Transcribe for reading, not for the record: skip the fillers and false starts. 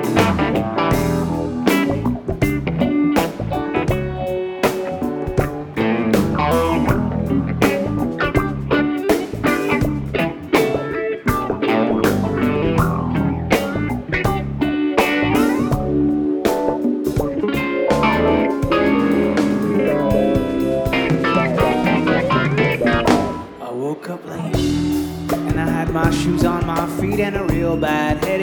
I woke up late and I had my shoes on my feet and a real bad headache.